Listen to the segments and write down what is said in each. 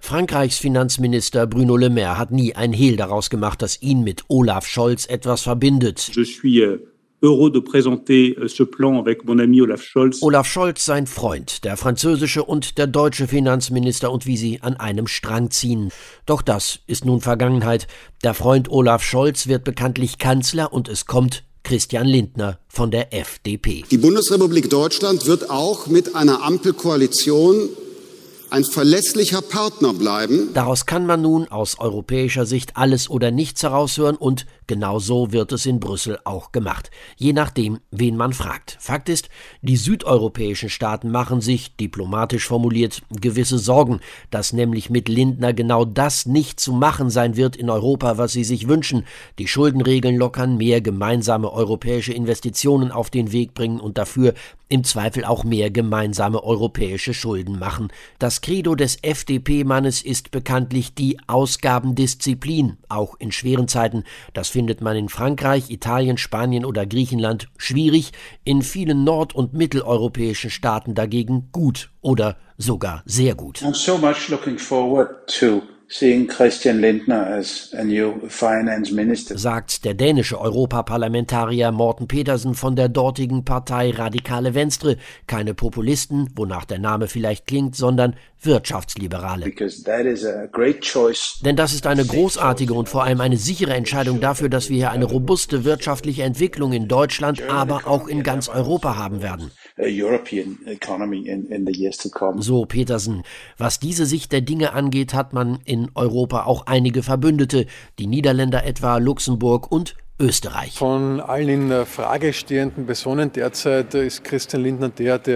Frankreichs Finanzminister Bruno Le Maire hat nie ein Hehl daraus gemacht, dass ihn mit Olaf Scholz etwas verbindet. Je suis heureux de présenter ce plan avec mon ami Olaf Scholz. Olaf Scholz, sein Freund, der französische und der deutsche Finanzminister, und wie sie an einem Strang ziehen. Doch das ist nun Vergangenheit. Der Freund Olaf Scholz wird bekanntlich Kanzler und es kommt Christian Lindner von der FDP. Die Bundesrepublik Deutschland wird auch mit einer Ampelkoalition ein verlässlicher Partner bleiben. Daraus kann man nun aus europäischer Sicht alles oder nichts heraushören und genau so wird es in Brüssel auch gemacht. Je nachdem, wen man fragt. Fakt ist, die südeuropäischen Staaten machen sich, diplomatisch formuliert, gewisse Sorgen, dass nämlich mit Lindner genau das nicht zu machen sein wird in Europa, was sie sich wünschen. Die Schuldenregeln lockern, mehr gemeinsame europäische Investitionen auf den Weg bringen und dafür im Zweifel auch mehr gemeinsame europäische Schulden machen. Das Credo des FDP-Mannes ist bekanntlich die Ausgabendisziplin, auch in schweren Zeiten. Das findet man in Frankreich, Italien, Spanien oder Griechenland schwierig, in vielen nord- und mitteleuropäischen Staaten dagegen gut oder sogar sehr gut. I'm so much looking forward to seeing Christian Lindner as a new finance minister, sagt der dänische Europaparlamentarier Morten Petersen von der dortigen Partei Radikale Venstre. Keine Populisten, wonach der Name vielleicht klingt, sondern Wirtschaftsliberale. because that is a great choice. Denn das ist eine großartige und vor allem eine sichere Entscheidung dafür, dass wir hier eine robuste wirtschaftliche Entwicklung in Deutschland, aber auch in ganz Europa haben werden. A European economy in the years to come. So Petersen. Was diese Sicht der Dinge angeht, hat man in Europa auch einige Verbündete, die Niederländer etwa, Luxemburg und Österreich. Von allen in Frage stehenden Personen derzeit ist Christian Lindner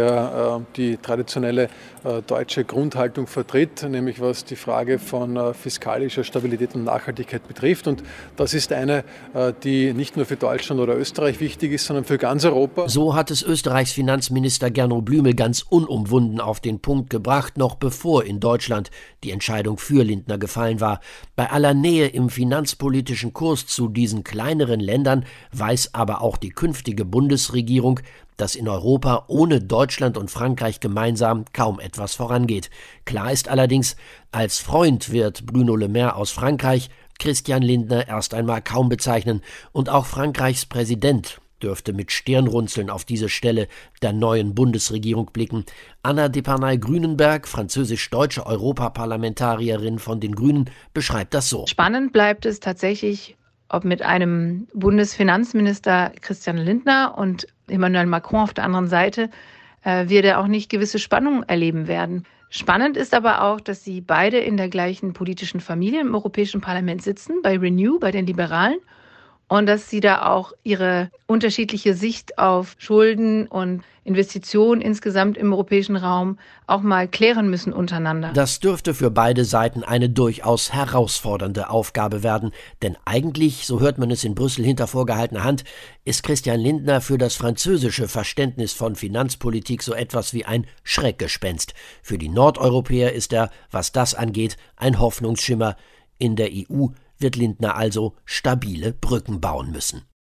der die traditionelle deutsche Grundhaltung vertritt, nämlich was die Frage von fiskalischer Stabilität und Nachhaltigkeit betrifft. Und das ist eine, die nicht nur für Deutschland oder Österreich wichtig ist, sondern für ganz Europa. So hat es Österreichs Finanzminister Gernot Blümel ganz unumwunden auf den Punkt gebracht, noch bevor in Deutschland die Entscheidung für Lindner gefallen war. Bei aller Nähe im finanzpolitischen Kurs zu diesen kleineren Ländern weiß aber auch die künftige Bundesregierung, dass in Europa ohne Deutschland und Frankreich gemeinsam kaum etwas vorangeht. Klar ist allerdings, als Freund wird Bruno Le Maire aus Frankreich Christian Lindner erst einmal kaum bezeichnen und auch Frankreichs Präsident dürfte mit Stirnrunzeln auf diese Stelle der neuen Bundesregierung blicken. Anna Deparnay-Grünenberg, französisch-deutsche Europaparlamentarierin von den Grünen, beschreibt das so. Spannend bleibt es tatsächlich, ob mit einem Bundesfinanzminister Christian Lindner und Emmanuel Macron auf der anderen Seite wir da auch nicht gewisse Spannungen erleben werden. Spannend ist aber auch, dass sie beide in der gleichen politischen Familie im Europäischen Parlament sitzen, bei Renew, bei den Liberalen, und dass sie da auch ihre unterschiedliche Sicht auf Schulden und Investitionen insgesamt im europäischen Raum auch mal klären müssen untereinander. Das dürfte für beide Seiten eine durchaus herausfordernde Aufgabe werden, denn eigentlich, so hört man es in Brüssel hinter vorgehaltener Hand, ist Christian Lindner für das französische Verständnis von Finanzpolitik so etwas wie ein Schreckgespenst. Für die Nordeuropäer ist er, was das angeht, ein Hoffnungsschimmer. In der EU wird Lindner also stabile Brücken bauen müssen.